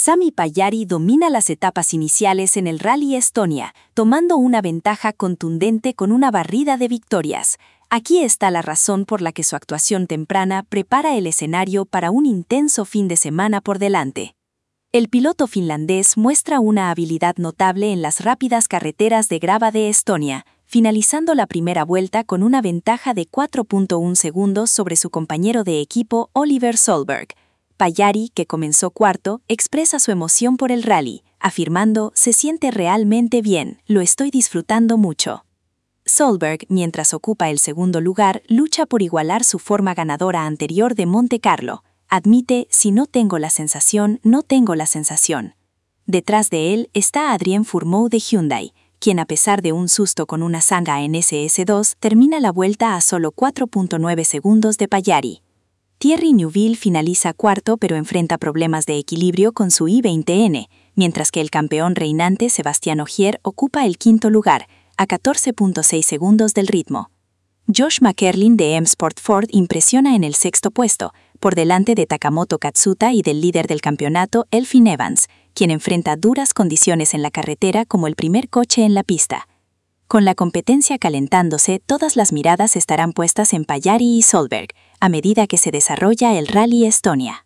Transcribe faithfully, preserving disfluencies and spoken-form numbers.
Sami Pajari domina las etapas iniciales en el Rally Estonia, tomando una ventaja contundente con una barrida de victorias. Aquí está la razón por la que su actuación temprana prepara el escenario para un intenso fin de semana por delante. El piloto finlandés muestra una habilidad notable en las rápidas carreteras de grava de Estonia, finalizando la primera vuelta con una ventaja de cuatro punto uno segundos sobre su compañero de equipo Oliver Solberg. Pajari, que comenzó cuarto, expresa su emoción por el rally, afirmando: «Se siente realmente bien, lo estoy disfrutando mucho». Solberg, mientras ocupa el segundo lugar, lucha por igualar su forma ganadora anterior de Monte Carlo. Admite: «Si no tengo la sensación, no tengo la sensación». Detrás de él está Adrien Fourmaux de Hyundai, quien a pesar de un susto con una zanga en S S dos, termina la vuelta a solo cuatro punto nueve segundos de Pajari. Thierry Neuville finaliza cuarto pero enfrenta problemas de equilibrio con su i veinte ene, mientras que el campeón reinante Sébastien Ogier ocupa el quinto lugar, a catorce punto seis segundos del ritmo. Josh McErlin de M Sport Ford impresiona en el sexto puesto, por delante de Takamoto Katsuta y del líder del campeonato Elfyn Evans, quien enfrenta duras condiciones en la carretera como el primer coche en la pista. Con la competencia calentándose, todas las miradas estarán puestas en Pajari y Solberg, a medida que se desarrolla el Rally Estonia.